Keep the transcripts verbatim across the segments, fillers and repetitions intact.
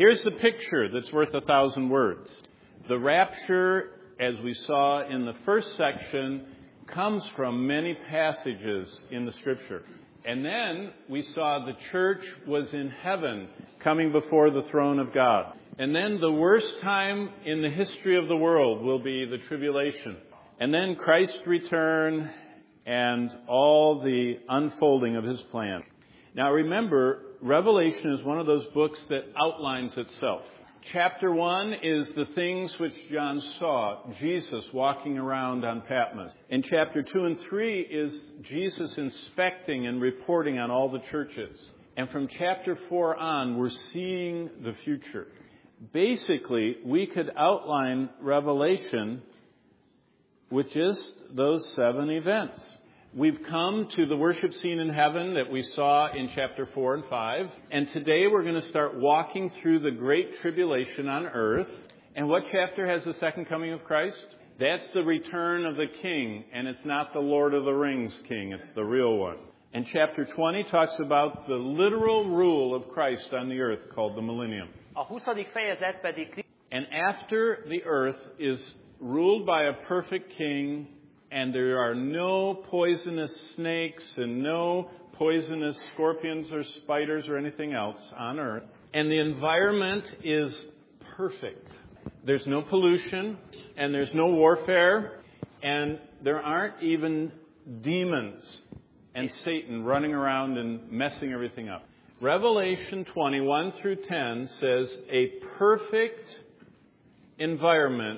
Here's the picture that's worth a thousand words. The rapture, as we saw in the first section, comes from many passages in the Scripture. And then we saw the church was in heaven, coming before the throne of God. And then the worst time in the history of the world will be the tribulation. And then Christ's return and all the unfolding of His plan. Now remember, Revelation is one of those books that outlines itself. Chapter one is the things which John saw, Jesus walking around on Patmos. And chapter two and three is Jesus inspecting and reporting on all the churches. And from chapter four on, we're seeing the future. Basically, we could outline Revelation with just those seven events. We've come to the worship scene in heaven that we saw in chapter four and five. And today we're going to start walking through the great tribulation on earth. And what chapter has the second coming of Christ? That's the return of the King. And it's not the Lord of the Rings King. It's the real one. And chapter twenty talks about the literal rule of Christ on the earth called the millennium. A huszadik fejezet pedig... And after the earth is ruled by a perfect king, and there are no poisonous snakes and no poisonous scorpions or spiders or anything else on earth. And the environment is perfect. There's no pollution and there's no warfare. And there aren't even demons and Satan running around and messing everything up. Revelation twenty-one through ten says a perfect environment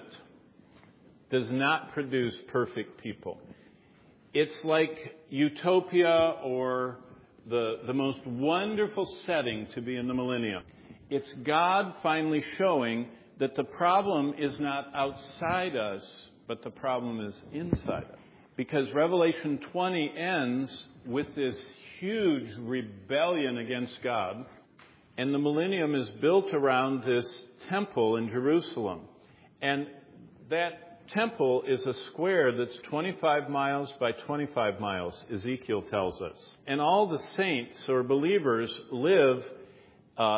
does not produce perfect people. It's like utopia or the, the most wonderful setting to be in the millennium. It's God finally showing that the problem is not outside us, but the problem is inside us. Because Revelation twenty ends with this huge rebellion against God, and the millennium is built around this temple in Jerusalem. And that temple is a square that's twenty-five miles by twenty-five miles, Ezekiel tells us. And all the saints or believers live uh,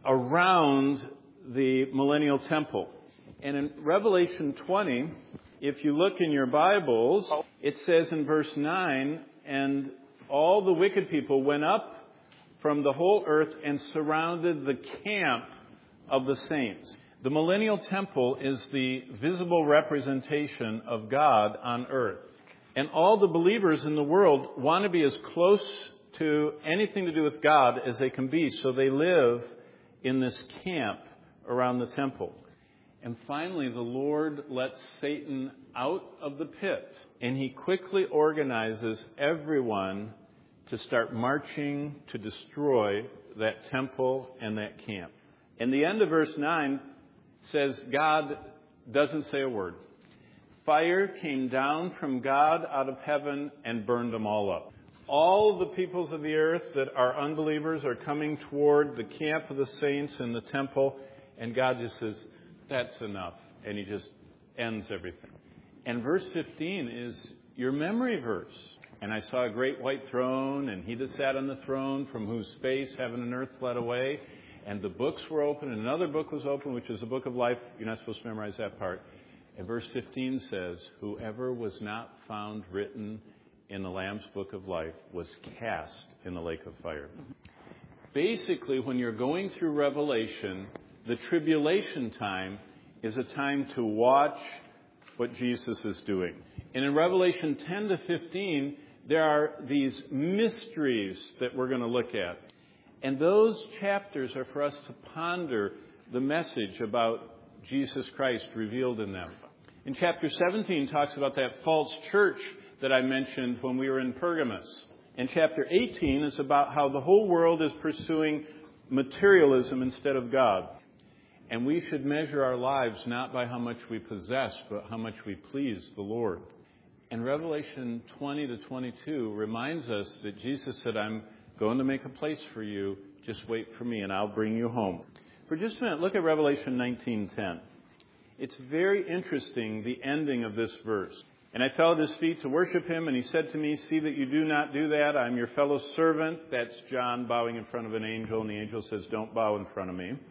around the millennial temple. And in Revelation twenty, if you look in your Bibles, it says in verse nine, and all the wicked people went up from the whole earth and surrounded the camp of the saints. The millennial temple is the visible representation of God on earth. And all the believers in the world want to be as close to anything to do with God as they can be, so they live in this camp around the temple. And finally, the Lord lets Satan out of the pit, and he quickly organizes everyone to start marching to destroy that temple and that camp. And the end of verse nine says God doesn't say a word. Fire came down from God out of heaven and burned them all up. All the peoples of the earth that are unbelievers are coming toward the camp of the saints in the temple, and God just says, that's enough. And he just ends everything. And verse fifteen is your memory verse. And I saw a great white throne, and he that sat on the throne, from whose face heaven and earth fled away. And the books were open, and another book was open, which is the book of life. You're not supposed to memorize that part. And verse fifteen says, whoever was not found written in the Lamb's book of life was cast in the lake of fire. Basically, when you're going through Revelation, the tribulation time is a time to watch what Jesus is doing. And in Revelation ten to fifteen, there are these mysteries that we're going to look at. And those chapters are for us to ponder the message about Jesus Christ revealed in them. In chapter seventeen talks about that false church that I mentioned when we were in Pergamos. And chapter eighteen is about how the whole world is pursuing materialism instead of God. And we should measure our lives not by how much we possess, but how much we please the Lord. And Revelation twenty to twenty-two reminds us that Jesus said, I'm going to make a place for you. Just wait for me and I'll bring you home. For just a minute, look at Revelation nineteen ten. It's very interesting, the ending of this verse. And I fell at his feet to worship him, and he said to me, see that you do not do that. I'm your fellow servant. That's John bowing in front of an angel, and the angel says, don't bow in front of me.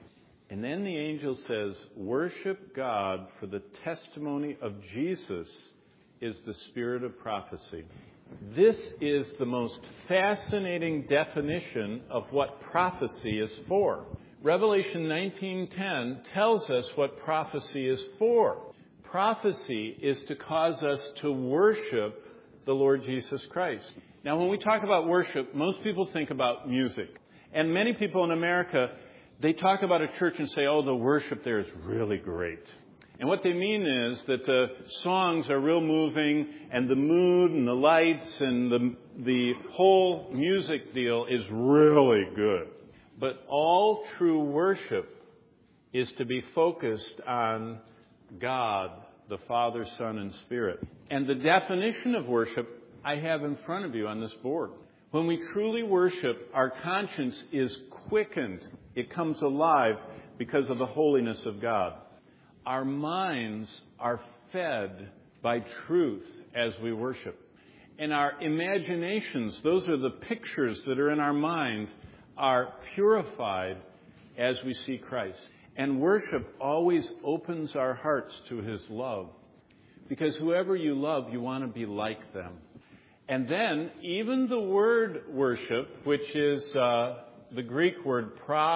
And then the angel says, worship God, for the testimony of Jesus is the spirit of prophecy. This is the most fascinating definition of what prophecy is for. Revelation nineteen ten tells us what prophecy is for. Prophecy is to cause us to worship the Lord Jesus Christ. Now, when we talk about worship, most people think about music. And many people in America, they talk about a church and say, oh, the worship there is really great. And what they mean is that the songs are real moving, and the mood and the lights and the, the whole music deal is really good. But all true worship is to be focused on God, the Father, Son, and Spirit. And the definition of worship I have in front of you on this board. When we truly worship, our conscience is quickened. It comes alive because of the holiness of God. Our minds are fed by truth as we worship. And our imaginations, those are the pictures that are in our mind, are purified as we see Christ. And worship always opens our hearts to His love. Because whoever you love, you want to be like them. And then, even the word worship, which is uh, the Greek word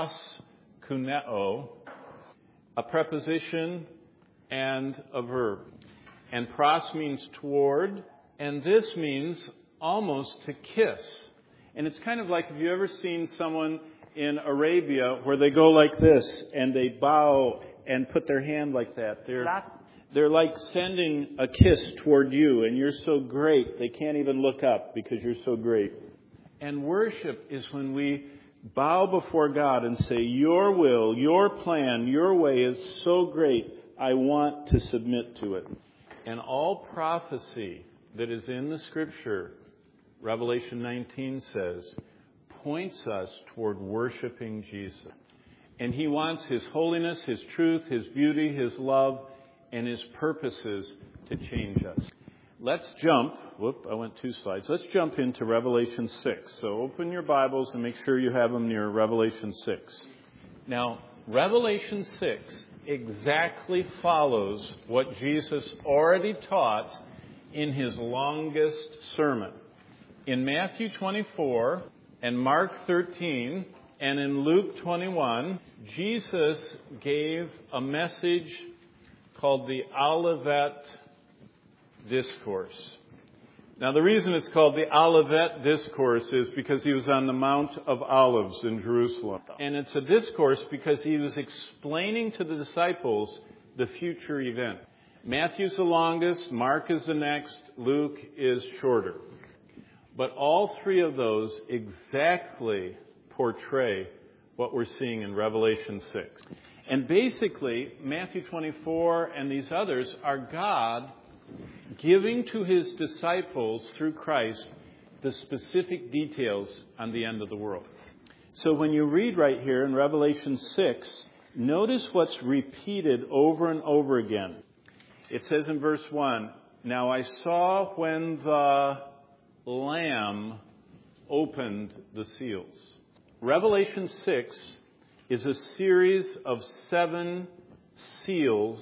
proskuneo, a preposition and a verb. And pros means toward, and this means almost to kiss. And it's kind of like, have you ever seen someone in Arabia where they go like this and they bow and put their hand like that? They're, they're like sending a kiss toward you, and you're so great they can't even look up because you're so great. And worship is when we bow before God and say, your will, your plan, your way is so great, I want to submit to it. And all prophecy that is in the Scripture, Revelation nineteen says, points us toward worshiping Jesus. And He wants His holiness, His truth, His beauty, His love, and His purposes to change us. Let's jump, whoop, I went two slides. Let's jump into Revelation six. So open your Bibles and make sure you have them near Revelation six. Now, Revelation six exactly follows what Jesus already taught in His longest sermon. In Matthew twenty-four and Mark thirteen and in Luke twenty-one, Jesus gave a message called the Olivet Discourse. Now, the reason it's called the Olivet Discourse is because He was on the Mount of Olives in Jerusalem. And it's a discourse because He was explaining to the disciples the future event. Matthew's the longest, Mark is the next, Luke is shorter. But all three of those exactly portray what we're seeing in Revelation six. And basically, Matthew twenty-four and these others are God giving to His disciples through Christ the specific details on the end of the world. So when you read right here in Revelation six, notice what's repeated over and over again. It says in verse one, now I saw when the Lamb opened the seals. Revelation six is a series of seven seals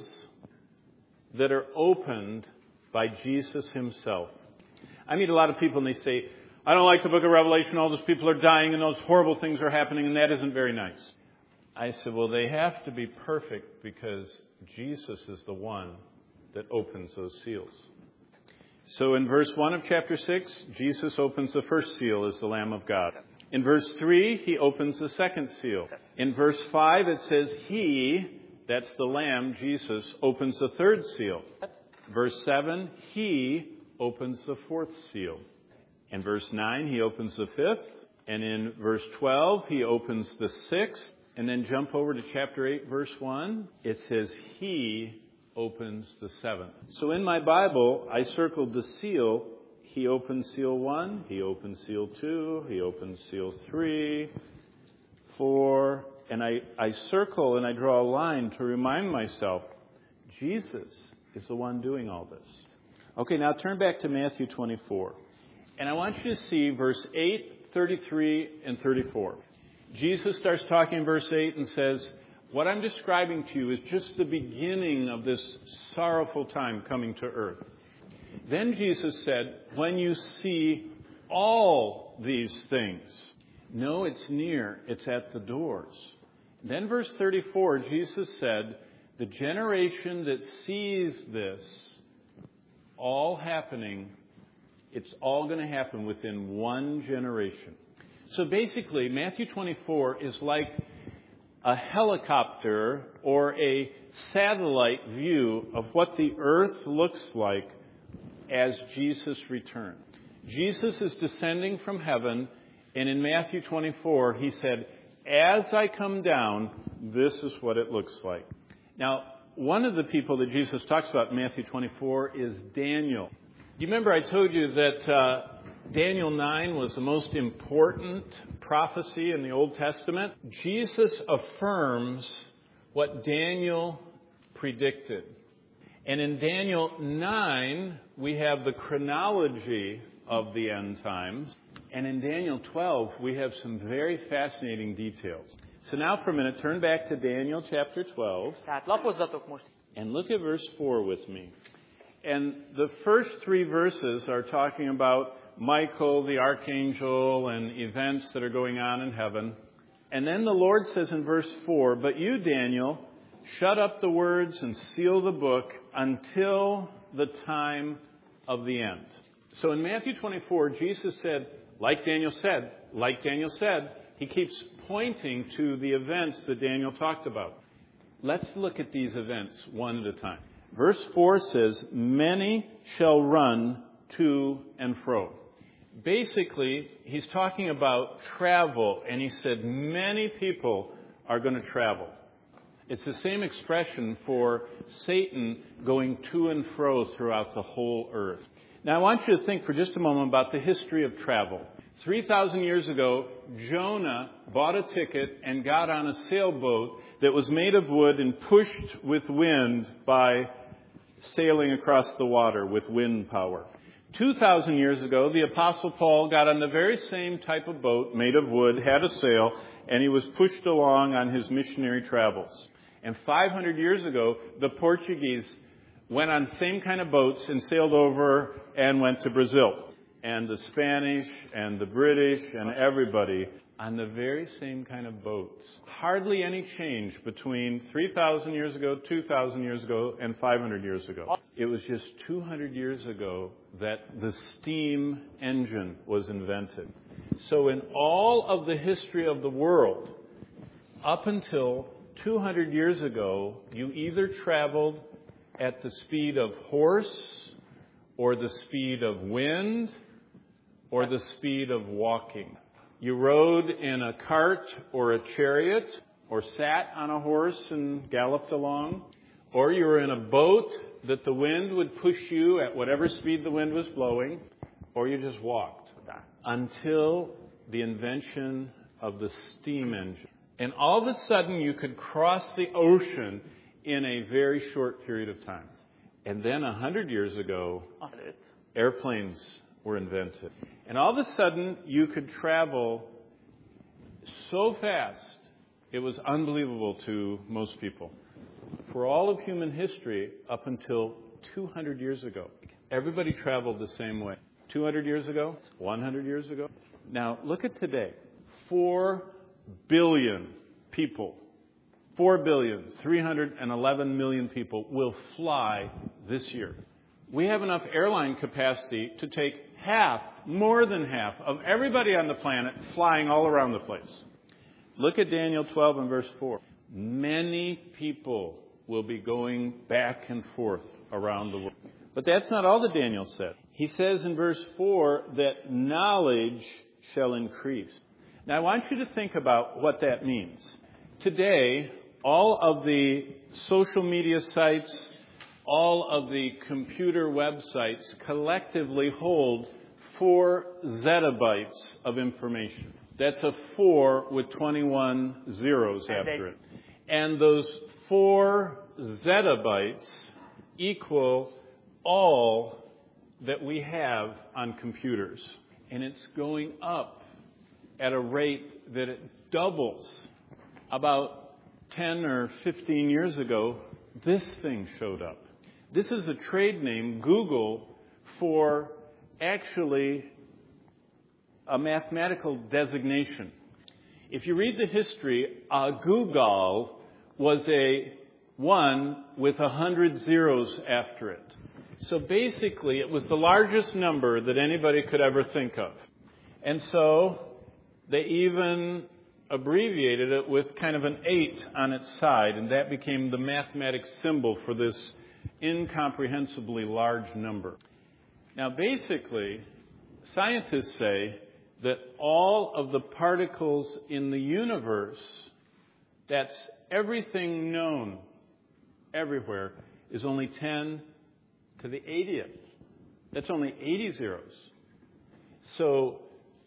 that are opened by Jesus Himself. I meet a lot of people and they say, I don't like the book of Revelation, all those people are dying and those horrible things are happening and that isn't very nice. I said, well, they have to be perfect because Jesus is the one that opens those seals. So in verse one of chapter six, Jesus opens the first seal as the Lamb of God. In verse three, He opens the second seal. In verse five, it says He, that's the Lamb, Jesus, opens the third seal. Verse seven, He opens the fourth seal. In verse nine, He opens the fifth. And in verse twelve, He opens the sixth. And then jump over to chapter eight, verse one. It says He opens the seventh. So in my Bible, I circled the seal. He opens seal one. He opens seal two. He opens seal three, four. And I, I circle and I draw a line to remind myself, Jesus is the one doing all this. Okay, now turn back to Matthew twenty-four. And I want you to see verse eight, thirty-three, and thirty-four. Jesus starts talking in verse eight and says, What I'm describing to you is just the beginning of this sorrowful time coming to earth. Then Jesus said, when you see all these things, no, it's near, it's at the doors. Then verse thirty-four, Jesus said, the generation that sees this all happening, it's all going to happen within one generation. So basically, Matthew twenty-four is like a helicopter or a satellite view of what the earth looks like as Jesus returns. Jesus is descending from heaven, and in Matthew twenty-four, he said, as I come down, this is what it looks like. Now, one of the people that Jesus talks about in Matthew twenty-four is Daniel. You remember I told you that uh, Daniel nine was the most important prophecy in the Old Testament? Jesus affirms what Daniel predicted. And in Daniel nine, we have the chronology of the end times. And in Daniel twelve, we have some very fascinating details. So now for a minute, turn back to Daniel chapter twelve. Tehát lapozzatok most. And look at verse four with me. And the first three verses are talking about Michael, the archangel, and events that are going on in heaven. And then the Lord says in verse four, but you, Daniel, shut up the words and seal the book until the time of the end. So in Matthew twenty-four, Jesus said, like Daniel said, like Daniel said, he keeps pointing to the events that Daniel talked about. Let's look at these events one at a time. Verse four says, many shall run to and fro. Basically, he's talking about travel, and he said many people are going to travel. It's the same expression for Satan going to and fro throughout the whole earth. Now, I want you to think for just a moment about the history of travel. three thousand years ago, Jonah bought a ticket and got on a sailboat that was made of wood and pushed with wind by sailing across the water with wind power. two thousand years ago, the Apostle Paul got on the very same type of boat made of wood, had a sail, and he was pushed along on his missionary travels. And five hundred years ago, the Portuguese went on the same kind of boats and sailed over and went to Brazil. And the Spanish and the British and everybody on the very same kind of boats. Hardly any change between three thousand years ago, two thousand years ago, and five hundred years ago. It was just two hundred years ago that the steam engine was invented. So in all of the history of the world, up until two hundred years ago, you either traveled at the speed of horse, or the speed of wind, or the speed of walking. You rode in a cart or a chariot, or sat on a horse and galloped along, or you were in a boat that the wind would push you at whatever speed the wind was blowing, or you just walked until the invention of the steam engine. And all of a sudden you could cross the ocean in a very short period of time. And then a hundred years ago, airplanes were invented. And all of a sudden, you could travel so fast, it was unbelievable to most people. For all of human history, up until two hundred years ago, everybody traveled the same way. two hundred years ago, one hundred years ago. Now, look at today. Four billion people, four billion, three hundred eleven million people will fly this year. We have enough airline capacity to take half, more than half, of everybody on the planet flying all around the place. Look at Daniel twelve and verse four. Many people will be going back and forth around the world. But that's not all that Daniel said. He says in verse four that knowledge shall increase. Now, I want you to think about what that means. Today, all of the social media sites, all of the computer websites collectively hold four zettabytes of information. That's a four with twenty-one zeros after it. And those four zettabytes equal all that we have on computers. And it's going up at a rate that it doubles about ten or fifteen years ago, this thing showed up. This is a trade name, Google, for actually a mathematical designation. If you read the history, a Google was a one with a hundred zeros after it. So basically, it was the largest number that anybody could ever think of. And so they even abbreviated it with kind of an eight on its side, and that became the mathematic symbol for this incomprehensibly large number. Now, basically, scientists say that all of the particles in the universe, that's everything known everywhere, is only ten to the eightieth. That's only eighty zeros. So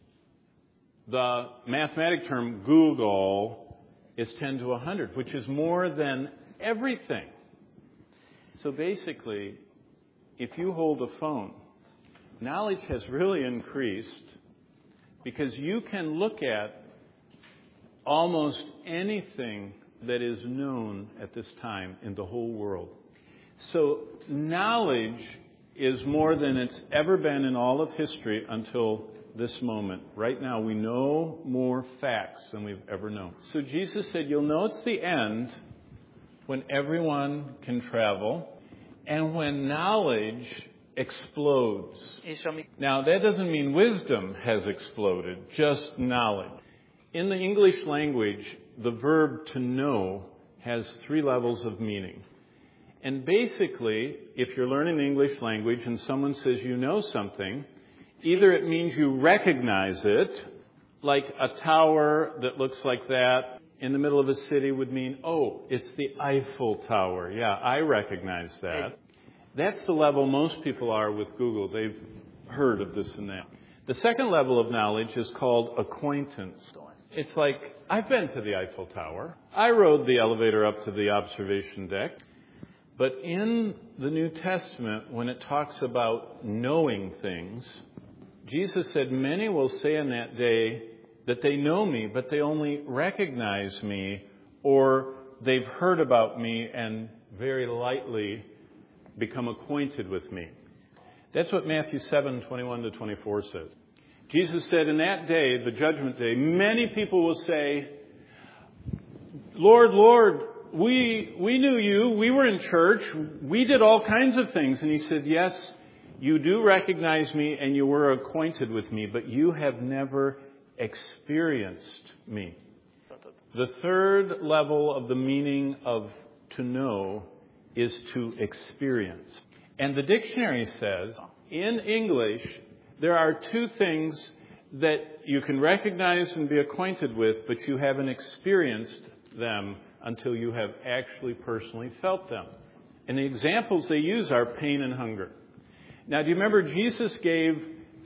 the mathematic term Google is ten to one hundred, which is more than everything. So basically, if you hold a phone, knowledge has really increased because you can look at almost anything that is known at this time in the whole world. So knowledge is more than it's ever been in all of history until this moment. Right now, we know more facts than we've ever known. So Jesus said, you'll know it's the end when everyone can travel and when knowledge explodes. Now, that doesn't mean wisdom has exploded, just knowledge. In the English language, the verb to know has three levels of meaning. And basically, if you're learning the English language and someone says you know something, either it means you recognize it, like a tower that looks like that in the middle of a city would mean, oh, it's the Eiffel Tower. Yeah, I recognize that. That's the level most people are with Google. They've heard of this and that. The second level of knowledge is called acquaintance. It's like, I've been to the Eiffel Tower. I rode the elevator up to the observation deck. But in the New Testament, when it talks about knowing things, Jesus said, many will say in that day that they know me, but they only recognize me, or they've heard about me and very lightly become acquainted with me. That's what Matthew seven, twenty-one to twenty-four says. Jesus said, in that day, the judgment day, many people will say, Lord, Lord, we we knew you, we were in church, we did all kinds of things. And he said, yes, you do recognize me and you were acquainted with me, but you have never experienced me. The third level of the meaning of to know is to experience. And the dictionary says, in English, there are two things that you can recognize and be acquainted with, but you haven't experienced them until you have actually personally felt them. And the examples they use are pain and hunger. Now, do you remember Jesus gave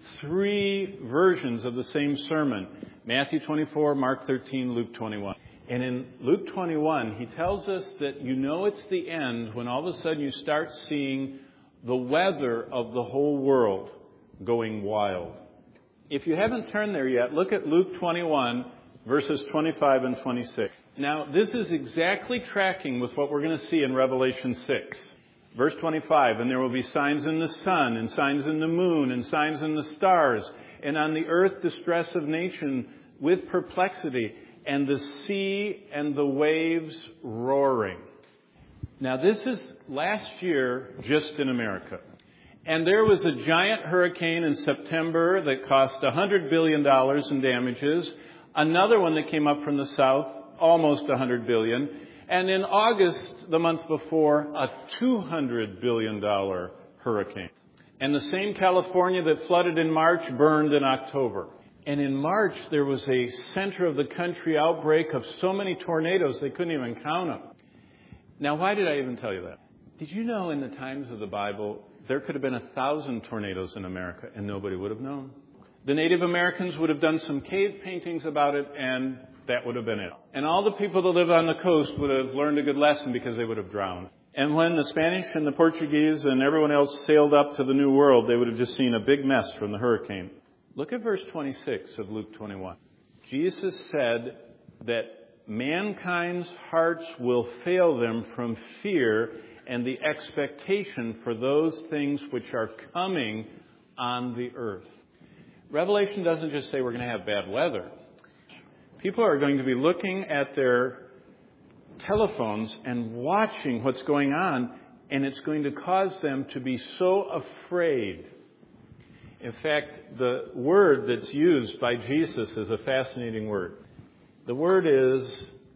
three versions of the same sermon? Matthew twenty-four, Mark thirteen, Luke twenty-one. And in Luke twenty-one, he tells us that you know it's the end when all of a sudden you start seeing the weather of the whole world going wild. If you haven't turned there yet, look at Luke twenty-one, verses twenty-five and twenty-six. Now, this is exactly tracking with what we're going to see in Revelation six. Verse twenty-five, and there will be signs in the sun, and signs in the moon, and signs in the stars, and on the earth distress of nation with perplexity, and the sea and the waves roaring. Now, this is last year just in America. And there was a giant hurricane in September that cost one hundred billion dollars in damages. Another one that came up from the south, almost one hundred billion dollars. And in August, the month before, a two hundred billion dollars hurricane. And the same California that flooded in March burned in October. And in March, there was a center of the country outbreak of so many tornadoes they couldn't even count them. Now, why did I even tell you that? Did you know in the times of the Bible, there could have been a thousand tornadoes in America and nobody would have known? The Native Americans would have done some cave paintings about it and that would have been it. And all the people that live on the coast would have learned a good lesson because they would have drowned. And when the Spanish and the Portuguese and everyone else sailed up to the New World, they would have just seen a big mess from the hurricane. Look at verse twenty-six of Luke twenty-one. Jesus said that Mankind's hearts will fail them from fear and the expectation for those things which are coming on the earth. Revelation doesn't just say we're going to have bad weather. People are going to be looking at their telephones and watching what's going on, and it's going to cause them to be so afraid. In fact, the word that's used by Jesus is a fascinating word. The word is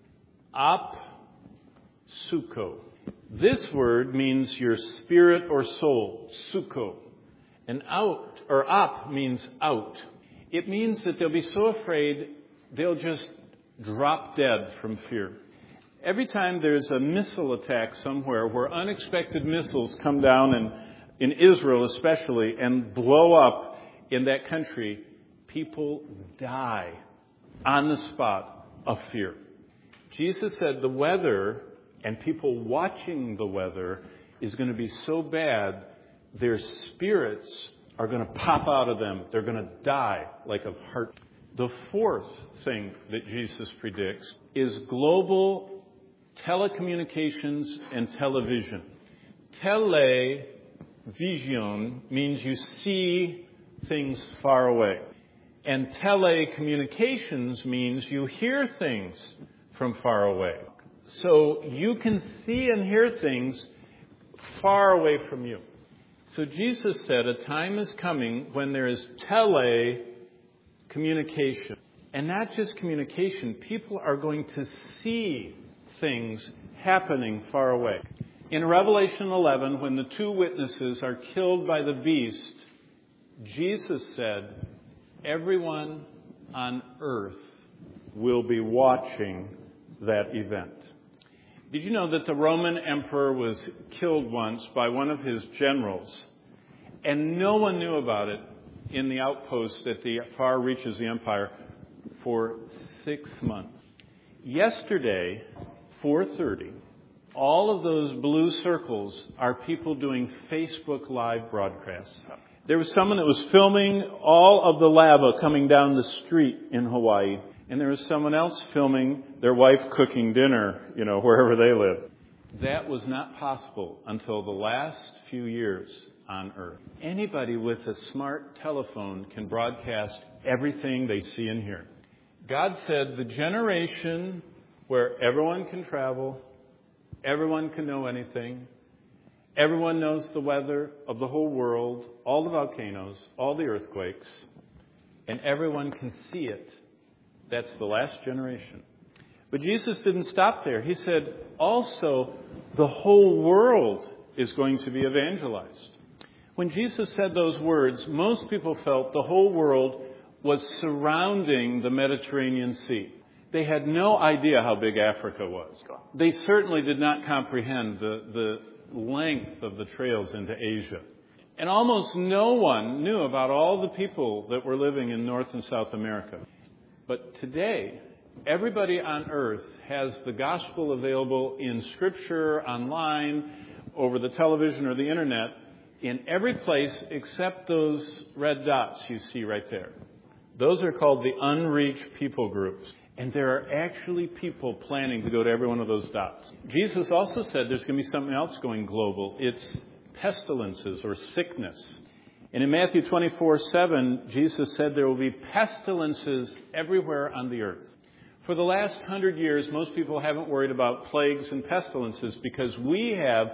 apsuko. This word means your spirit or soul, suko. And out, or ap, means out. It means that they'll be so afraid they'll just drop dead from fear. Every time there's a missile attack somewhere where unexpected missiles come down, and in Israel especially, and blow up in that country, people die on the spot of fear. Jesus said the weather and people watching the weather is going to be so bad, their spirits are going to pop out of them. They're going to die like of heart. The fourth thing that Jesus predicts is global telecommunications and television. Television means you see things far away. And telecommunications means you hear things from far away. So you can see and hear things far away from you. So Jesus said a time is coming when there is telecommunication. And not just communication, people are going to see things happening far away. In Revelation eleven, when the two witnesses are killed by the beast, Jesus said, everyone on earth will be watching that event. Did you know that the Roman emperor was killed once by one of his generals, and no one knew about it in the outposts at the far reaches of the empire for six months? Yesterday, four thirty, all of those blue circles are people doing Facebook Live broadcasts. There was someone that was filming all of the lava coming down the street in Hawaii. And there was someone else filming their wife cooking dinner, you know, wherever they live. That was not possible until the last few years on Earth. Anybody with a smart telephone can broadcast everything they see and hear. God said the generation where everyone can travel, everyone can know anything, everyone knows the weather of the whole world, all the volcanoes, all the earthquakes, and everyone can see it. That's the last generation. But Jesus didn't stop there. He said, also, the whole world is going to be evangelized. When Jesus said those words, most people felt the whole world was surrounding the Mediterranean Sea. They had no idea how big Africa was. They certainly did not comprehend the, the length of the trails into Asia. And almost no one knew about all the people that were living in North and South America. But today, everybody on earth has the gospel available in Scripture, online, over the television or the internet, in every place except those red dots you see right there. Those are called the unreached people groups. And there are actually people planning to go to every one of those dots. Jesus also said there's going to be something else going global. It's pestilences or sickness. And in Matthew twenty-four seven, Jesus said there will be pestilences everywhere on the earth. For the last hundred years, most people haven't worried about plagues and pestilences because we have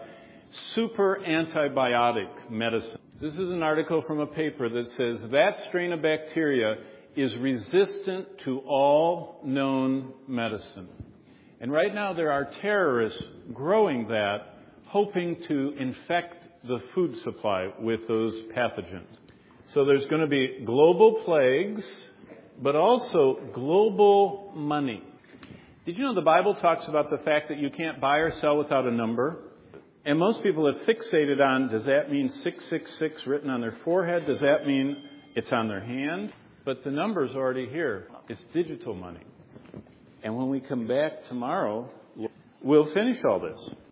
super antibiotic medicine. This is an article from a paper that says that strain of bacteria is resistant to all known medicine. And right now there are terrorists growing that, hoping to infect the food supply with those pathogens. So there's going to be global plagues, but also global money. Did you know the Bible talks about the fact that you can't buy or sell without a number? And most people have fixated on, does that mean six six six written on their forehead? Does that mean it's on their hand? But the number's already here. It's digital money. And when we come back tomorrow, we'll finish all this.